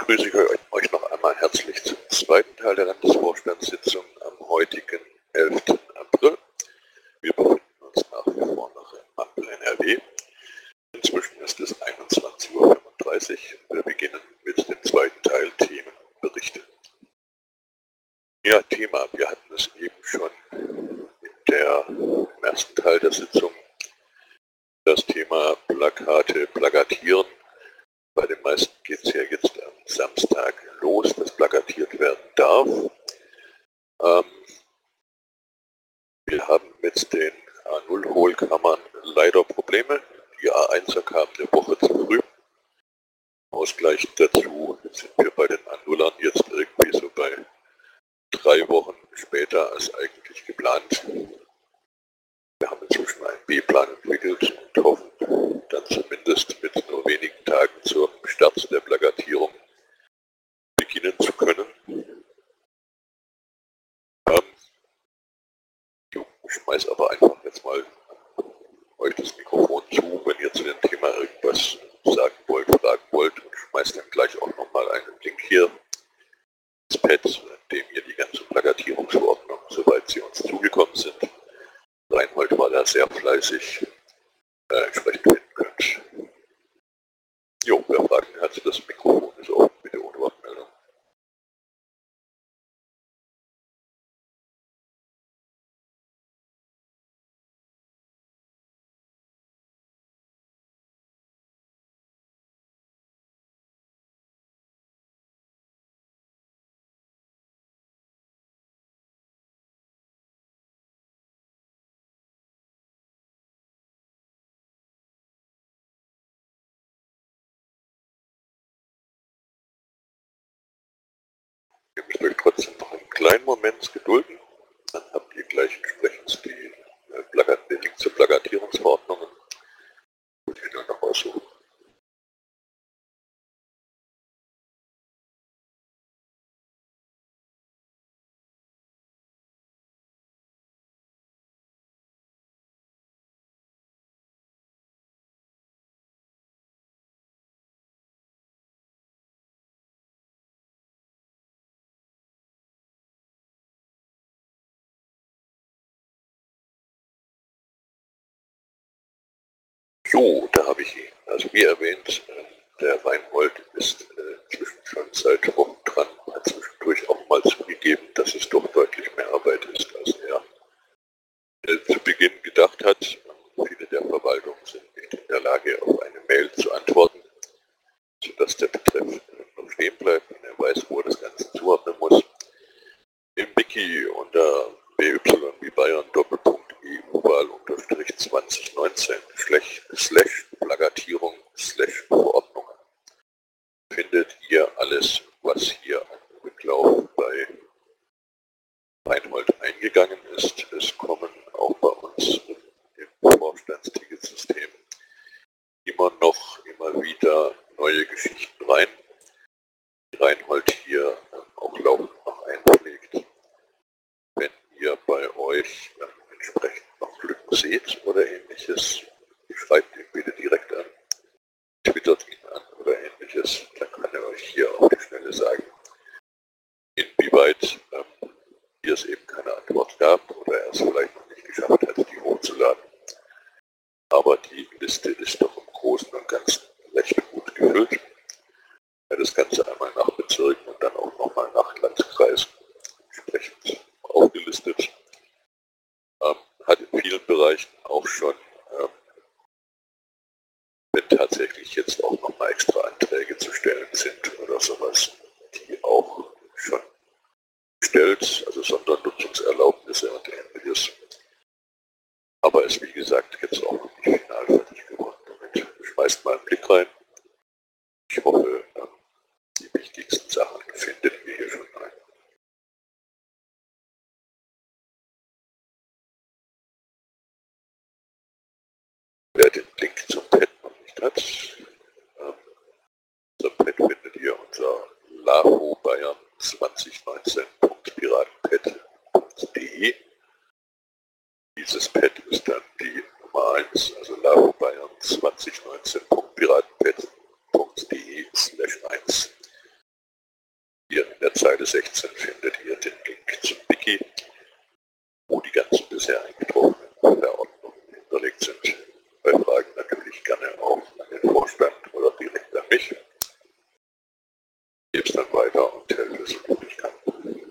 begrüße ich euch noch einmal herzlich zum zweiten Teil der Landesvorstandssitzung am heutigen 11. April. Wir befinden uns nach wie vor noch im Ampel NRW. Inzwischen ist es 21:35 Uhr. Wir beginnen mit dem zweiten Teil Themenberichte. Ja, Thema. Wir hatten es eben schon im ersten Teil der Sitzung, das Thema Plakate, Plakatieren. Bei den meisten geht es ja jetzt am Samstag los, dass plakatiert werden darf. Wir haben mit den A0-Hohlkammern leider Probleme. Die A1er kamen eine Woche zu früh. Ausgleichend dazu sind wir bei den A0ern jetzt irgendwie so bei 3 Wochen später als eigentlich geplant. Wir haben inzwischen einen B-Plan entwickelt und hoffen dann zumindest mit nur wenigen Tagen zum Start der Plakatierung beginnen zu können. Ich schmeiß aber einfach jetzt mal euch das Mikrofon zu, wenn ihr zu dem Thema irgendwas sagen wollt, fragen wollt, und schmeißt dann gleich auch nochmal einen Link hier ins Pad, in dem ihr die ganzen Plakatierungsverordnungen, soweit sie uns zugekommen sind, Reinhold war da sehr fleißig, entsprechend finden könnt. Jo, wer Fragen hat, das Mikrofon ist offen, bitte ohne Wortmeldung. Ihr müsst euch trotzdem noch einen kleinen Moment gedulden, dann habt ihr gleich entsprechend den Link zur Plakatierungsverordnungen. Muss ich dann noch aussuchen. So, da habe ich ihn. Also wie erwähnt, der Reinhold ist inzwischen schon seit Wochen dran, hat zwischendurch auch mal zugegeben, dass es doch deutlich mehr Arbeit ist, als er zu Beginn gedacht hat. Viele der Verwaltungen sind nicht in der Lage, auf eine Mail zu antworten, sodass der Betreff noch stehen bleibt und er weiß, wo er das Ganze zuordnen muss. Im Wiki unter BY wie Bayern Doppelpunkt EU-Wahl-2019/Plakatierung/Verordnungen findet ihr alles, was hier an Rücklauf bei Reinhold eingegangen ist. Es kommen auch bei uns im Vorstandsticketsystem immer wieder neue Geschichten rein, die Reinhold hier auch laufend noch einpflegt. Wenn ihr bei euch entsprechend noch Lücken seht oder ähnliches, schreibt ihn bitte direkt an, twittert ihn an oder ähnliches, dann kann er euch hier auf die Schnelle sagen, inwieweit hier es eben keine Antwort gab oder er es vielleicht noch nicht geschafft hat, die hochzuladen. Aber die Liste ist doch im Großen und Ganzen recht gut gefüllt. Das Ganze einmal nach Bezirken und dann auch nochmal nach Landkreisen entsprechend aufgelistet. Hat in vielen Bereichen auch schon, wenn tatsächlich jetzt auch nochmal extra Anträge zu stellen sind oder sowas, die auch schon gestellt, also Sondernutzungserlaubnisse und ähnliches. Aber ist wie gesagt jetzt auch noch nicht final fertig geworden. Damit schmeißt mal einen Blick rein. Ich hoffe, die wichtigsten Sachen findet ihr hier schon ein. Wer den Link zum Pad noch nicht hat, unser Pad findet ihr unter lavobayern2019.piratenpad.de. Dieses Pad ist dann die Nummer 1, also lavobayern2019.piratenpad.de/1. 16 findet ihr den Link zum Wiki, wo die ganzen bisher eingetroffenen Verordnungen hinterlegt sind. Bei Fragen natürlich gerne auch an den Vorstand oder direkt an mich. Ich gebe es dann weiter und helfe so gut ich kann.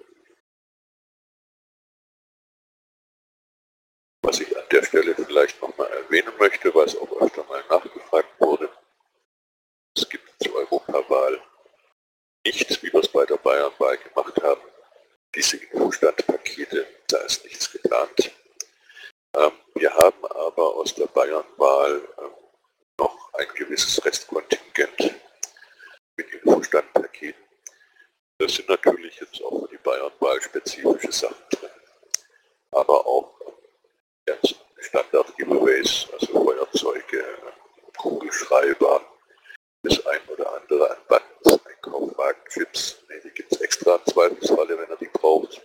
Was ich an der Stelle vielleicht nochmal erwähnen möchte, was auch öfter mal nachgefragt wurde: Es gibt zur Europawahl nichts, wie wir es bei der Bayernwahl gemacht haben. Diese Infostandpakete, da ist nichts geplant. Wir haben aber aus der Bayernwahl noch ein gewisses Restkontingent mit Infostandpaketen. Das sind natürlich jetzt auch für die Bayernwahl spezifische Sachen drin, aber auch ganz Standard-Giveaways, also Feuerzeuge, Kugelschreiber, das ein oder andere an Buttons, Einkaufswagen, Chips, die gibt es extra im Zweifelsfalle, wenn ihr die braucht.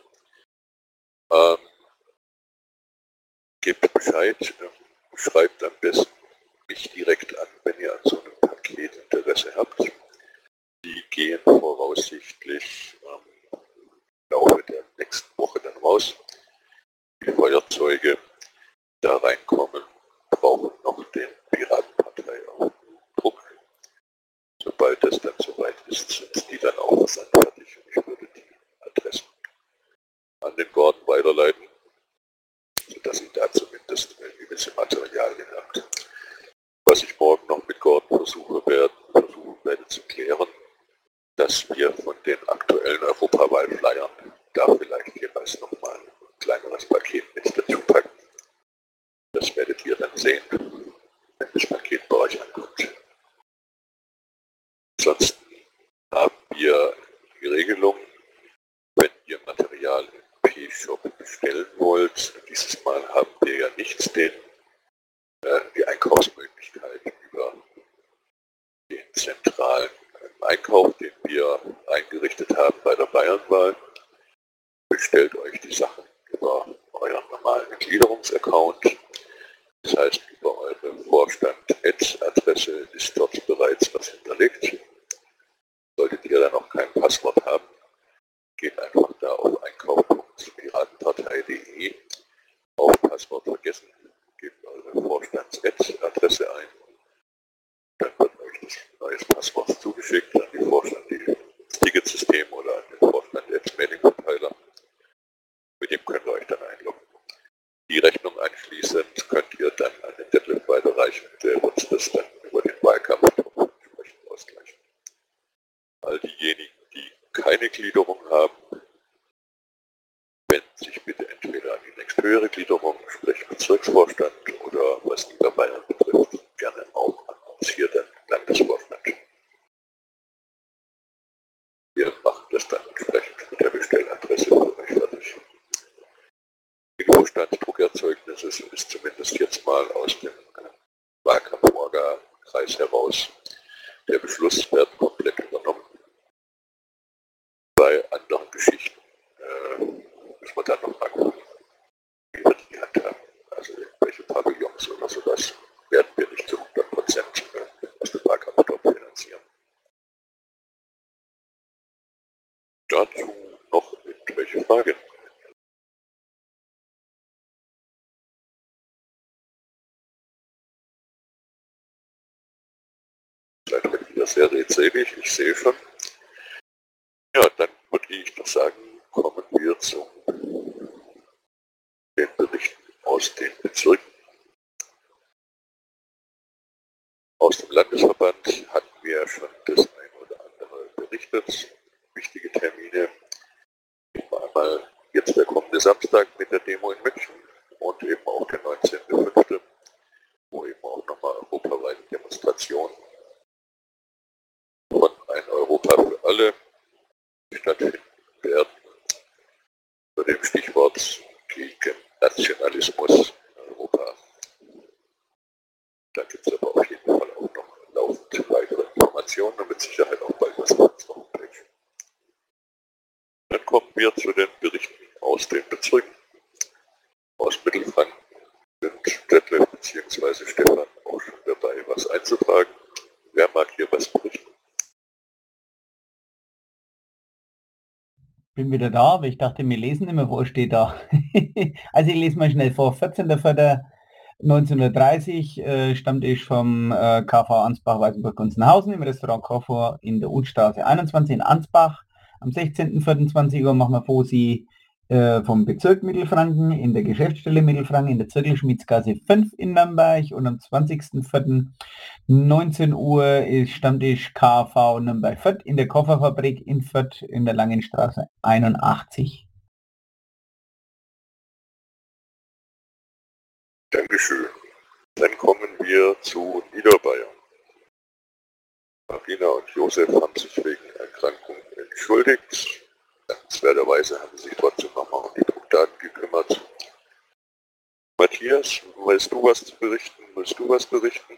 Gebt Bescheid, schreibt am besten mich direkt an, wenn ihr an so einem Paket Interesse habt. Die gehen voraussichtlich im Laufe der nächsten Woche dann raus. Die Feuerzeuge, die da reinkommen, brauchen noch den Piratenpartei-Druck. Sobald das dann soweit ist, sind die dann auch versandfertig und ich würde die Adressen an den Gordon weiterleiten, sodass ihr da zumindest gewisse Materialien habt. Was ich morgen noch mit Gordon versuchen werde zu klären, dass wir von den aktuellen Europawahl-Flyern da vielleicht jeweils nochmal ein kleineres Paket mit dazu packen. Das werdet ihr dann sehen, wenn das Paket bei euch ankommt. Ansonsten haben wir die Regelung, wenn ihr Material im P-Shop bestellen wollt. Dieses Mal haben wir ja nicht die Einkaufsmöglichkeit über den zentralen Einkauf, den wir eingerichtet haben bei der Bayernwahl. Bestellt euch die Sachen über euren normalen Gliederungsaccount. Das heißt, über eure Vorstand-Adresse ist dort bereits was hinterlegt. Solltet ihr dann noch kein Passwort haben, geht einfach da auf einkauf.piratenpartei.de, auf Passwort vergessen, gebt eure Vorstands-Adresse ein. Dann wird euch das neues Passwort zugeschickt an die Vorstand, das Ticketsystem oder an den Vorstand-Mailing-Verteiler. Mit dem könnt ihr euch dann einloggen. Die Rechnung anschließend könnt ihr dann an den Detlef weiterreichen, der wird das dann über den Wahlkampf entsprechend ausgleichen. All diejenigen, die keine Gliederung haben, wenden sich bitte entweder an die nächsthöhere Gliederung, sprich Bezirksvorstand, oder was Niederbayern betrifft, gerne auch an uns hier, den Landesvorstand. Wir machen das dann entsprechend mit der Bestelladresse für euch fertig. Infostand-Druckerzeugnisse ist zumindest jetzt mal aus dem Wahlkampf-Orga-Kreis heraus der Beschluss, werden komplett übernommen. Bei anderen Geschichten müssen wir dann noch mal gucken, wie wir die handhaben. Also irgendwelche Pavillons oder sowas werden wir nicht zu 100% aus dem Wahlkampf dort finanzieren. Dazu noch irgendwelche Fragen? Seid ihr wieder sehr redselig, ich sehe schon. Ja, dann würde ich doch sagen, kommen wir zu den Berichten aus den Bezirken. Aus dem Landesverband hatten wir schon das ein oder andere berichtet. Wichtige Termine. Einmal jetzt der kommende Samstag mit der Demo in München und eben auch der 19.05., wo eben auch nochmal europaweite Demonstrationen von Ein Europa für alle stattfinden werden. Unter dem Stichwort gegen Nationalismus in Europa. Da gibt es aber auf jeden Fall auch noch laufend weitere Informationen und mit Sicherheit auch bald was auf unserer Homepage. Dann kommen wir zu den Berichten aus den Bezirken. Aus Mittelfranken sind Detlef bzw. Stefan auch schon dabei, was einzutragen. Wer mag hier was berichten? Bin wieder da, aber ich dachte, wir lesen immer, wo steht da. Also ich lese mal schnell vor. 14.04.1930, Stammtisch vom KV Ansbach-Weißenburg-Gunzenhausen im Restaurant Koffer in der Utstraße 21 in Ansbach. Am 16.04.20 Uhr machen wir Fosi vom Bezirk Mittelfranken in der Geschäftsstelle Mittelfranken in der Zirkelschmiedsgasse 5 in Nürnberg und am 20.04. 19 Uhr ist Stammtisch KV Nürnberg Fürth in der Kofferfabrik in Fürth in der Langenstraße 81. Dankeschön. Dann kommen wir zu Niederbayern. Marina und Josef haben sich wegen Erkrankung entschuldigt. Dankenswerterweise haben sie sich trotzdem nochmal um die Druckdaten gekümmert. Matthias, weißt du was zu berichten? Willst du was berichten?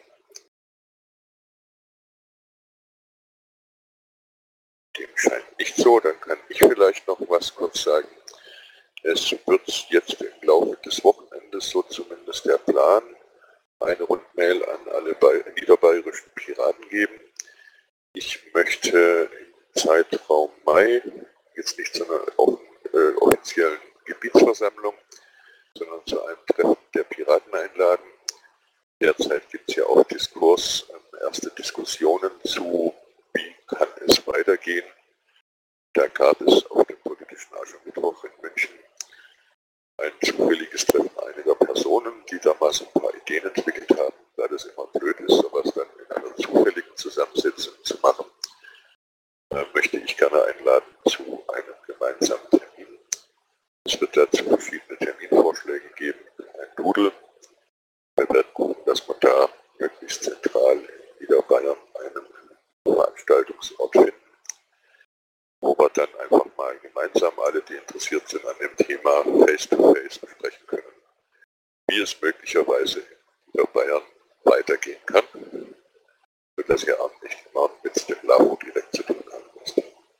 Dem scheint nicht so, dann kann ich vielleicht noch was kurz sagen. Es wird jetzt im Laufe des Wochenendes, so zumindest der Plan, eine Rundmail an alle niederbayerischen Piraten geben. Ich möchte im Zeitraum Mai, jetzt nicht zu einer offiziellen Gebietsversammlung, sondern zu einem Treffen der Piraten einladen. Derzeit gibt es ja auch Diskurs, erste Diskussionen zu, wie kann es weitergehen. Da gab es auf dem politischen Aschermittwoch in München ein zufälliges Treffen einiger Personen, die damals ein paar Ideen entwickelt haben, da das immer blöd ist, sowas dann in einer zufälligen Zusammensetzung zu machen. Möchte ich gerne einladen zu einem gemeinsamen Termin. Es wird dazu verschiedene Terminvorschläge geben, ein Doodle. Wir werden gucken, dass man da möglichst zentral in Niederbayern einen Veranstaltungsort finden, wo wir dann einfach mal gemeinsam alle, die interessiert sind an dem Thema, face-to-face besprechen können, wie es möglicherweise in Niederbayern weitergehen kann, sodass ihr auch nicht immer mit dem LAVO direkt zu tun haben müsst.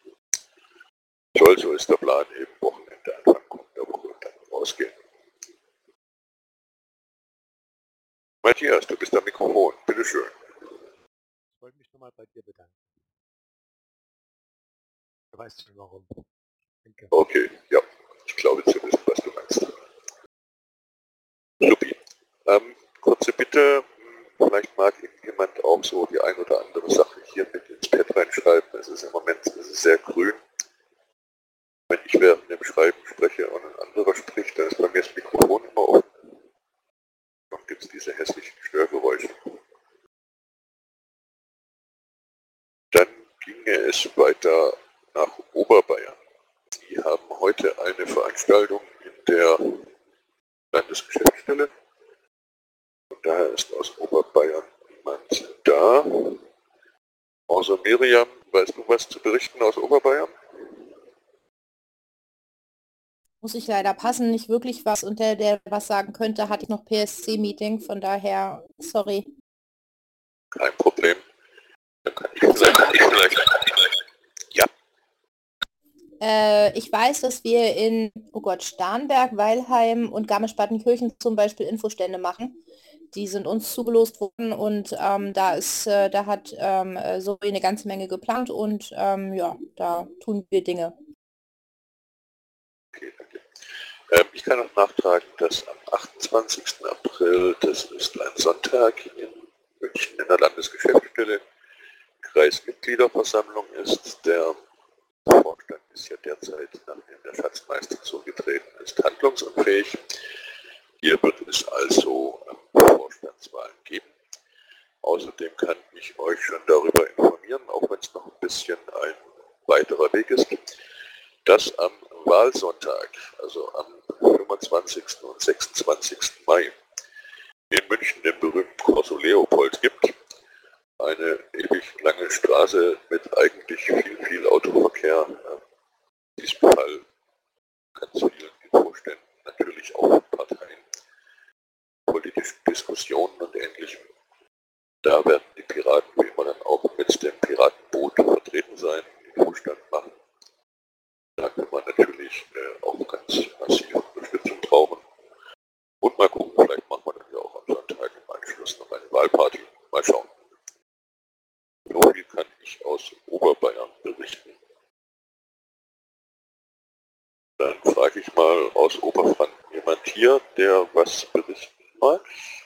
So ist der Plan, eben Wochenende, Anfang kommender Woche und dann rausgehen. Matthias, du bist am Mikrofon, bitteschön. Ich wollte mich nochmal bei dir bedanken. Du weißt schon warum. Danke. Okay, ja, ich glaube zu wissen, was du meinst. Supi. Kurze Bitte, vielleicht mag jemand auch so die ein oder andere Sache hier mit ins Pad reinschreiben. Es ist im Moment sehr grün. Wenn ich während dem Schreiben spreche und ein anderer spricht, dann ist bei mir das Mikrofon immer offen. Dann gibt es diese hässlichen Störgeräusche. Dann ginge es weiter nach Oberbayern. Die haben heute eine Veranstaltung in der Landesgeschäftsstelle. Und daher ist aus Oberbayern niemand da. Außer Miriam, weißt du was zu berichten aus Oberbayern? Muss ich leider passen, nicht wirklich was, und der was sagen könnte, hatte ich noch PSC-Meeting, von daher, sorry. Kein Problem. Dann kann ich vielleicht. Ja. Ich weiß, dass wir in, oh Gott, Starnberg, Weilheim und Garmisch-Partenkirchen zum Beispiel Infostände machen. Die sind uns zugelost worden und da hat so eine ganze Menge geplant und ja, da tun wir Dinge. Okay, danke. Ich kann noch nachtragen, dass am 28. April, das ist ein Sonntag, in München in der Landesgeschäftsstelle Kreismitgliederversammlung ist. Der Vorstand ist ja derzeit, nachdem der Schatzmeister zurückgetreten ist, handlungsunfähig. Hier wird es also Vorstandswahlen geben. Außerdem kann ich euch schon darüber informieren, auch wenn es noch ein bisschen ein weiterer Weg ist, dass am Wahlsonntag, also am 25. und 26. Mai, in München den berühmten Corso Leopold gibt. Eine ewig lange Straße mit eigentlich viel Autoverkehr. In diesem Fall ganz vielen Infoständen, natürlich auch Parteien, politischen Diskussionen und Ähnlichem. Da werden die Piraten wie immer dann auch mit dem Piratenboot vertreten sein, den Vorstand machen. Da kann man natürlich auch ganz massiv Unterstützung brauchen. Und mal gucken, vielleicht machen wir dann ja auch am Sonntag im Anschluss noch eine Wahlparty. Mal schauen. So viel kann ich aus Oberbayern berichten. aus Oberfranken jemand hier, der was berichten mag?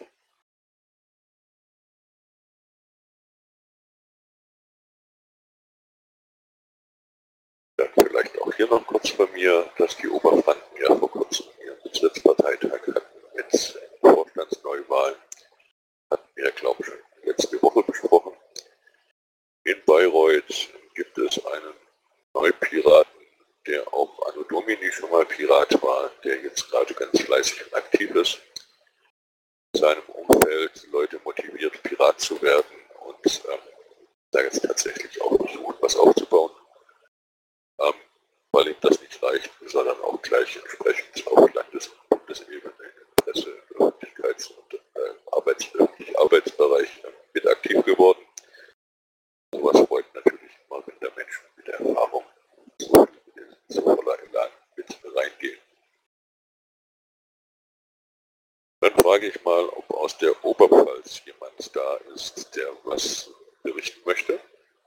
Dann vielleicht auch hier noch kurz von mir, dass die Oberfranken ja vor kurzem ihren Bezirksparteitag hatten mit Vorstandsneuwahlen. Hatten wir, glaube ich, schon letzte Woche besprochen. In Bayreuth gibt es einen Neupiraten, der auch Anno Domini schon mal Pirat war, der jetzt gerade ganz fleißig und aktiv ist, in seinem Umfeld Leute motiviert, Pirat zu werden und da jetzt tatsächlich auch versucht, was aufzubauen. Weil ihm das nicht reicht, ist er dann auch gleich entsprechend auf Landes- und Bundesebene in Presse, Öffentlichkeits- und Arbeitsbereich mit aktiv geworden. Sowas freut natürlich immer, wenn der Mensch mit der Erfahrung so voller Elan mit reingehen. Dann frage ich mal, ob aus der Oberpfalz jemand da ist, der was berichten möchte.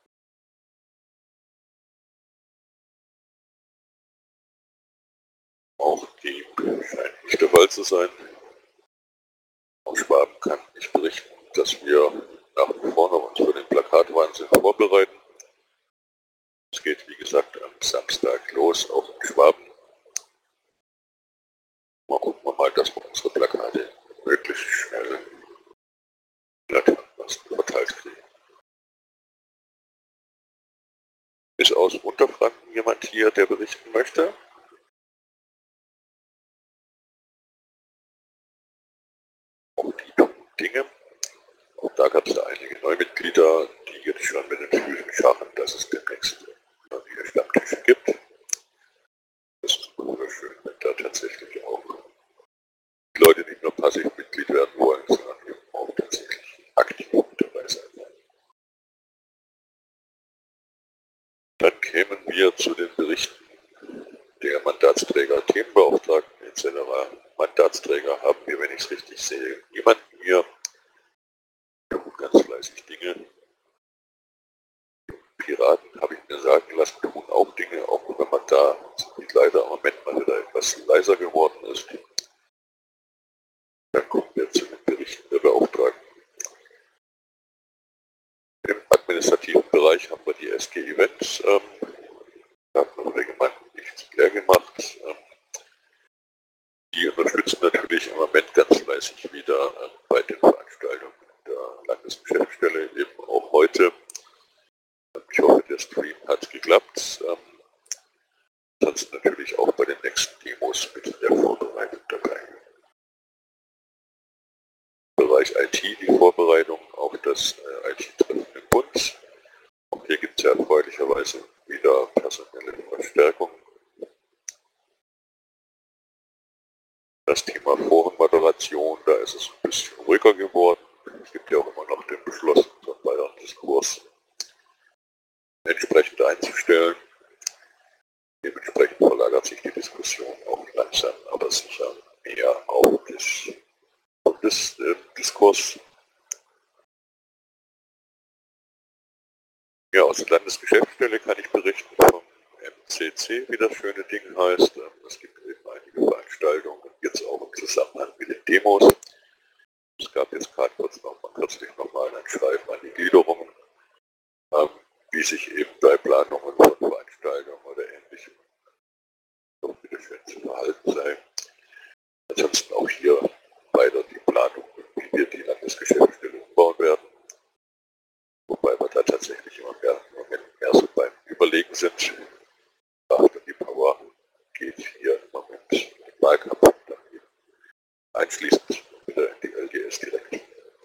Auch die scheint nicht der Fall zu sein. Aus Schwaben kann ich berichten, dass wir nach wie vor noch uns für den Plakatwahnsinn vorbereiten. Es geht, wie gesagt, am Samstag los, auch in Schwaben. Mal gucken wir mal, dass wir unsere Plakate möglichst schnell verteilt kriegen. Ist aus Unterfranken jemand hier, der berichten möchte? Auch die Dinge. Auch da gab es da einige Neumitglieder, die jetzt schon mit den Füßen scharren, dass es demnächst wieder Stammtische gibt. Das ist wunderschön, wenn da tatsächlich auch die Leute nicht nur passiv Mitglied werden wollen, sondern eben auch tatsächlich aktiv mit dabei sein wollen. Dann kämen wir zu den Berichten der Mandatsträger, Themenbeauftragten etc. Mandatsträger haben wir, wenn ich es richtig sehe, niemanden hier. Wir tun ganz fleißig Dinge. Piraten, habe ich mir sagen lassen, tun auch Dinge, auch wenn man da leider im Moment mal wieder etwas leiser geworden ist. Dann kommen wir zu den Berichten der Beauftragten. Im administrativen Bereich haben wir die SG Events. Da hat man jemand nichts leer gemacht. Die unterstützen natürlich im Moment ganz fleißig wieder bei den Veranstaltungen der Landesgeschäftsstelle, eben auch heute. Ich hoffe, der Stream hat geklappt. Ansonsten natürlich auch bei den nächsten Demos mit der Vorbereitung dabei. Im Bereich IT die Vorbereitung auf das IT-Treffen im Bund. Auch hier gibt es ja erfreulicherweise wieder personelle Verstärkung. Das Thema Forenmoderation, da ist es ein bisschen ruhiger geworden. Es gibt ja auch immer noch den Beschluss, unseren Bayern-Diskurs entsprechend einzustellen. Dementsprechend verlagert sich die Diskussion auch langsam, aber sicher mehr auf das Diskurs. Ja, aus der Landesgeschäftsstelle kann ich berichten vom MCC, wie das schöne Ding heißt. Es gibt eben einige Veranstaltungen, jetzt auch im Zusammenhang mit den Demos. Es gab jetzt gerade kürzlich nochmal ein Schreiben an die Gliederungen, wie sich eben bei Planungen von Veranstaltungen oder Ähnlichem doch bitte schön zu verhalten sei. Ansonsten auch hier weiter die Planung, wie wir die Landesgeschäftsstelle umbauen werden. Wobei wir da tatsächlich im Moment mehr so beim Überlegen sind. Die Power geht hier im Moment in den Wahlkampf und dann eben einschließend wieder in die LGS direkt.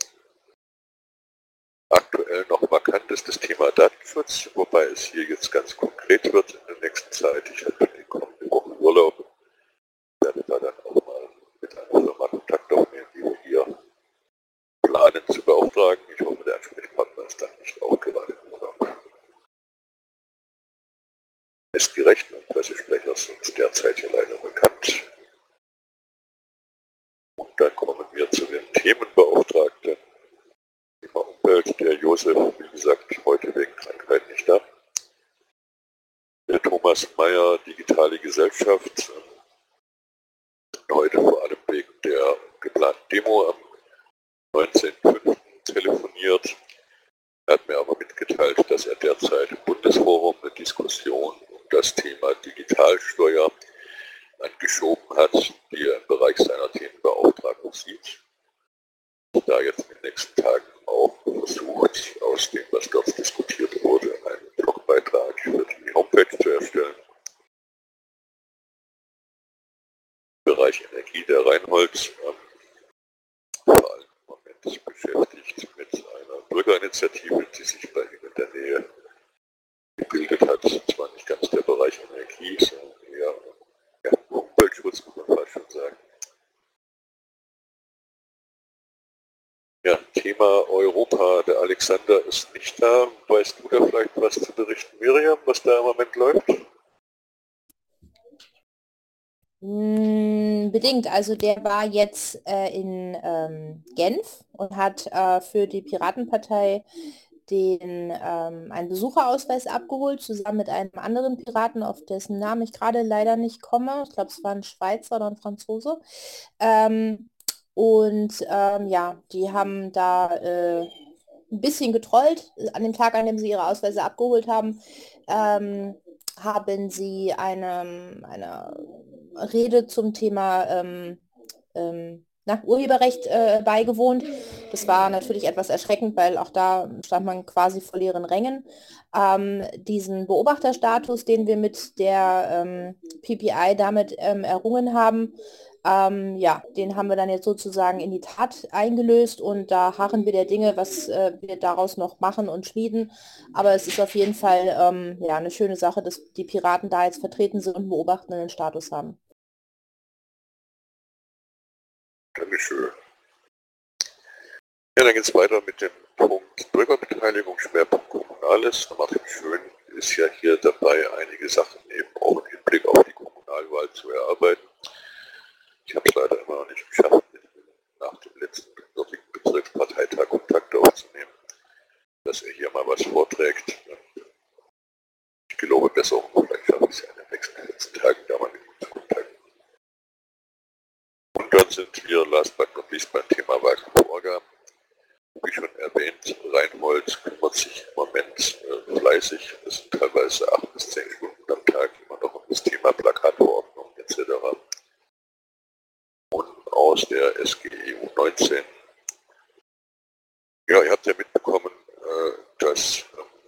Aktuell noch vakant ist das Thema Datenschutz, wobei es hier jetzt ganz konkret wird in der nächsten Zeit. Ich habe in den kommenden Wochen Urlaub, werde da dann auch mal mit einer Firma Kontakt aufnehmen, die wir hier planen zu beauftragen. Ich hoffe, der Ansprechpartner ist dann nicht auch gerade im Urlaub. Die Rechten und Pressesprecher sind derzeit hier leider bekannt. Und dann kommen wir zu den Themenbeauftragten. Thema Umwelt, der Josef, wie gesagt, heute wegen Krankheit nicht da. Der Thomas Meyer, digitale Gesellschaft, Timo am 19.05. telefoniert. Er hat mir aber mitgeteilt, dass er derzeit im Bundesforum eine Diskussion um das Thema Digitalsteuer angeschoben hat, die er im Bereich seiner Themenbeauftragung sieht. Da jetzt in den nächsten Tagen auch versucht, aus dem, was dort diskutiert wurde, einen Blogbeitrag für die Homepage zu erstellen. Im Bereich Energie der Reinhold vor allem im Moment beschäftigt mit einer Bürgerinitiative, die sich bei ihm in der Nähe gebildet hat. Zwar nicht ganz der Bereich Energie, sondern eher Umweltschutz, muss man fast schon sagen. Ja, Thema Europa. Der Alexander ist nicht da. Weißt du da vielleicht was zu berichten, Miriam, was da im Moment läuft? Bedingt. Also der war jetzt in Genf und hat für die Piratenpartei einen Besucherausweis abgeholt, zusammen mit einem anderen Piraten, auf dessen Namen ich gerade leider nicht komme. Ich glaube, es war ein Schweizer oder ein Franzose. Ja, die haben da ein bisschen getrollt. An dem Tag, an dem sie ihre Ausweise abgeholt haben, haben sie eine Rede zum Thema Urheberrecht beigewohnt. Das war natürlich etwas erschreckend, weil auch da stand man quasi vor leeren Rängen. Diesen Beobachterstatus, den wir mit der PPI damit errungen haben, ja, den haben wir dann jetzt sozusagen in die Tat eingelöst und da harren wir der Dinge, was wir daraus noch machen und schmieden. Aber es ist auf jeden Fall ja, eine schöne Sache, dass die Piraten da jetzt vertreten sind und beobachtenden Status haben. Dankeschön. Ja, dann geht es weiter mit dem Punkt Bürgerbeteiligung, Schwerpunkt Kommunales. Martin Schön ist ja hier dabei, einige Sachen eben auch im Hinblick auf die Kommunalwahl zu erarbeiten. Ich habe es leider immer noch nicht geschafft, mit ihm nach dem letzten dortigen Bezirksparteitag Kontakt aufzunehmen, dass er hier mal was vorträgt. Ich gelobe Besserung, vielleicht schaffe ich es ja in den nächsten 14 Tagen da mal mit ihm zu kontakten. Und dann sind wir last but not least beim Thema Wahlkampforga. Wie schon erwähnt, Reinhold kümmert sich im Moment fleißig. Es sind teilweise 8 bis 10 Stunden am Tag immer noch um das Thema Plakatverordnung etc. Und aus der SGEU 19. Ja, ihr habt ja mitbekommen, dass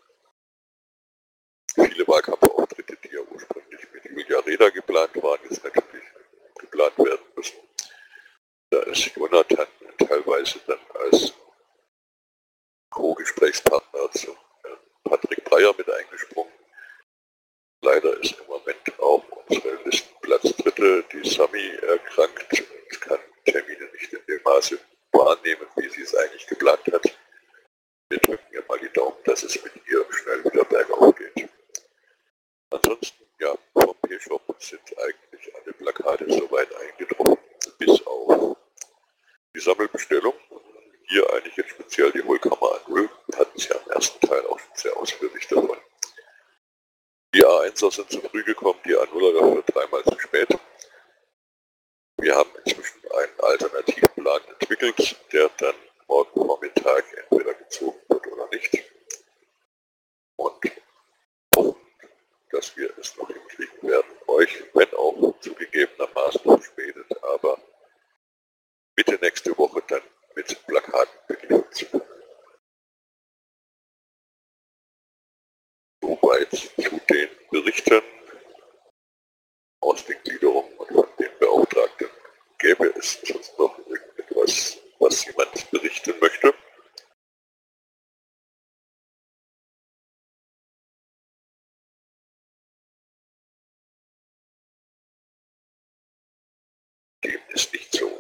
viele Wahlkampfauftritte, die ja ursprünglich mit Julia Reda geplant waren, jetzt natürlich geplant werden müssen. Da ist Jonathan teilweise dann als Co-Gesprächspartner zu Patrick Breyer mit eingesprungen. Leider ist im Moment auch unsere Listenplatz-Dritte, die Sami, erkrankt und kann Termine nicht in dem Maße wahrnehmen, wie sie es eigentlich geplant hat. Wir drücken ihr mal die Daumen, dass es mit ihr schnell wieder bergauf geht. Ansonsten, ja, vom P-Shop sind eigentlich alle Plakate soweit eingetroffen, bis auf die Sammelbestellung. Hier eigentlich jetzt speziell die Hohlkammer an Null. Wir hatten es ja im ersten Teil auch schon sehr ausführlich davon. Die A1er sind zu früh gekommen, die A0er dafür 3-mal zu spät. Wir haben inzwischen einen Alternativplan entwickelt, der dann morgen Vormittag entweder gezogen wird oder nicht. Und hoffen, dass wir es noch hinkriegen werden, euch, wenn auch zugegebenermaßen verspätet, aber Mitte nächste Woche dann mit Plakaten beliefern zu können. Soweit zu den Berichten aus den Gliederungen und von den Beauftragten. Gäbe es sonst noch irgendetwas, was jemand berichten möchte? Dem ist nicht so.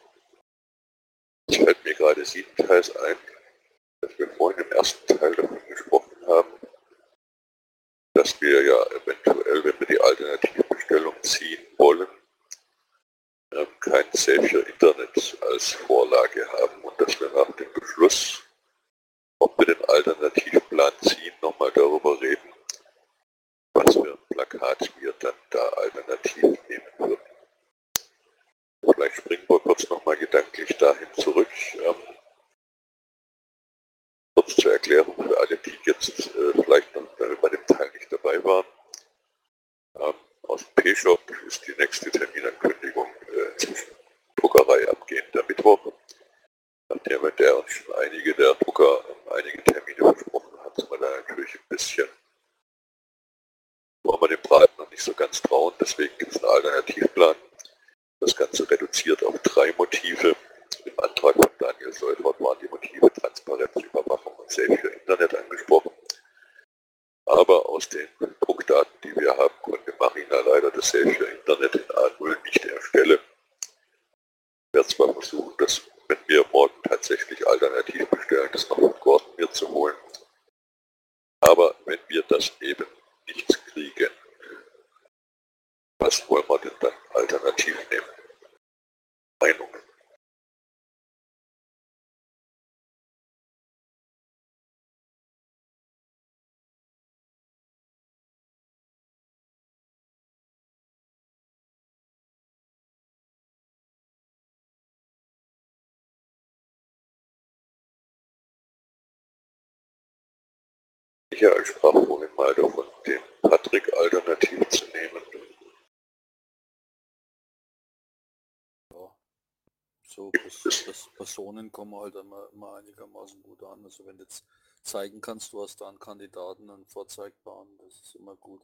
Es fällt mir gerade siebenteils ein, dass wir vorhin im ersten Teil davon gesprochen haben, dass wir ja eventuell, wenn wir die Alternativbestellung ziehen wollen, kein Save Your Internet als Vorlage haben und dass wir nach dem Beschluss, ob wir den Alternativplan ziehen, nochmal darüber reden, was für ein Plakat wir dann da alternativ nehmen würden. Vielleicht springen wir kurz nochmal gedanklich dahin zur Erklärung für alle, die jetzt vielleicht noch bei dem Teil nicht dabei waren. Aus dem P-Shop ist die nächste Terminankündigung inzwischen Druckerei abgehender Mittwoch. Nachdem der schon einige der Drucker einige Termine versprochen hat, sind wir da natürlich ein bisschen, wollen wir dem Braten noch nicht so ganz trauen, deswegen gibt es einen Alternativplan. Das Ganze reduziert auf 3 Motive. Im Antrag von Daniel Seufert waren die Motive Transparenz, Überwachung und Safe für Internet angesprochen. Aber aus den Druckdaten, die wir haben, konnte Marina leider das Safe für Internet in A0 nicht erstellen. Ich werde zwar versuchen, das, wenn wir morgen tatsächlich alternativ bestellen, das noch von Gordon mir zu holen. Aber wenn wir das eben nicht kriegen, was wollen wir denn dann alternativ nehmen? Meinungen. Ja, ich sprach vorhin mal davon, den Patrick alternativ zu nehmen. Ja, so Personen kommen halt immer einigermaßen gut an. Also wenn du jetzt zeigen kannst, du hast da einen Kandidaten, einen vorzeigbaren, das ist immer gut.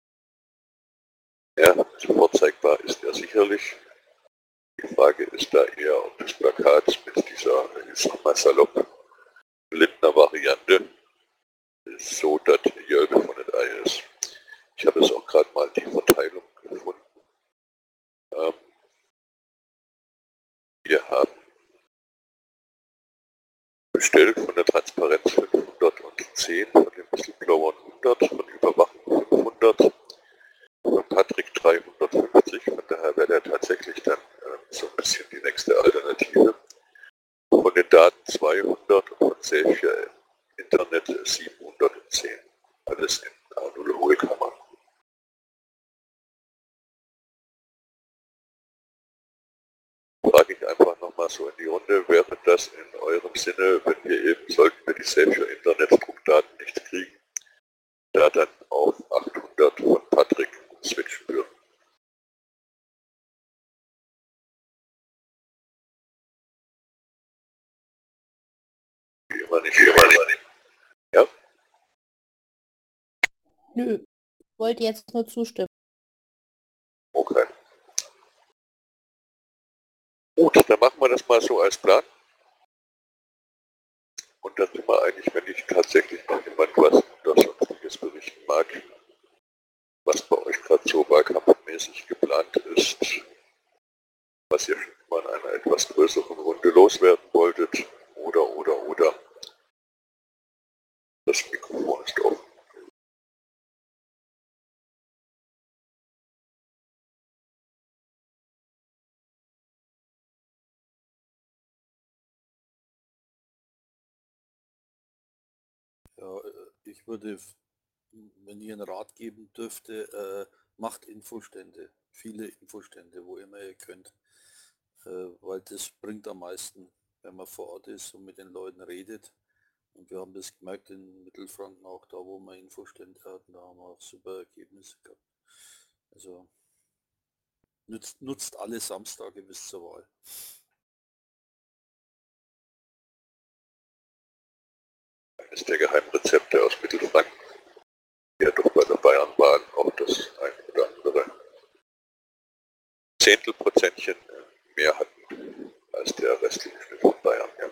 Ja, vorzeigbar ist er sicherlich. Die Frage ist da eher, ob das Plakat mit dieser, ich sag mal salopp, Lindner Variante so das Jölbe von den Ei ist. Ich habe jetzt auch gerade mal die Verteilung gefunden. Wir haben bestellt von der Transparenz 510, von dem Whistleblowern 100, von Überwachung 500, von Patrick 350, von daher wäre der tatsächlich dann so ein bisschen die nächste Alternative. Von den Daten 200 und von Safe für Internet 710. Alles in A0 Hohlkammer. Frage ich einfach nochmal so in die Runde, wäre das in eurem Sinne, wenn wir eben, sollten wir die Safe für Internet-Druckdaten nicht kriegen, da dann auf 800 von Patrick switchen würden? Wie immer nicht. Ja? Nö, wollte jetzt nur zustimmen. Okay. Gut, dann machen wir das mal so als Plan. Und dann sind wir eigentlich, wenn ich tatsächlich noch jemand was oder sonstiges berichten mag, was bei euch gerade so wahlkampfmäßig geplant ist, was ihr schon mal in einer etwas größeren Runde loswerden wolltet, oder. Das Mikrofon ist offen. Ja, ich würde, wenn ich einen Rat geben dürfte, macht Infostände, viele Infostände, wo immer ihr könnt, weil das bringt am meisten, wenn man vor Ort ist und mit den Leuten redet. Und wir haben das gemerkt in Mittelfranken auch da, wo wir Infostände hatten, da haben wir auch super Ergebnisse gehabt. Also nutzt alle Samstage bis zur Wahl. Eines der Geheimrezepte aus Mittelfranken, der doch bei der Bayernwahl auch das ein oder andere Zehntelprozentchen mehr hatten als der restliche Schnitt von Bayern. Ja.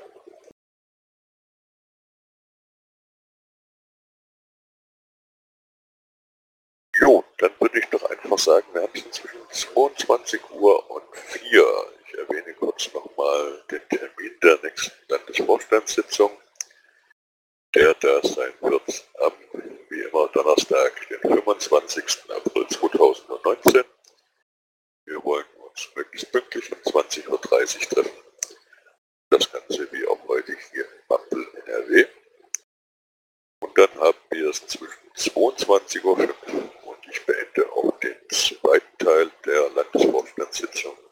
Jo, dann würde ich doch einfach sagen, wir haben es inzwischen 22:04 Uhr. Ich erwähne kurz nochmal den Termin der nächsten Landesvorstandssitzung, der da sein wird am, wie immer, Donnerstag, den 25. April 2019. Wir wollen uns möglichst pünktlich um 20:30 Uhr treffen. Das Ganze wie auch heute hier in Mampel NRW. Und dann haben wir es zwischen 22:05 Uhr und ich beende auch den zweiten Teil der Landesvorstandssitzung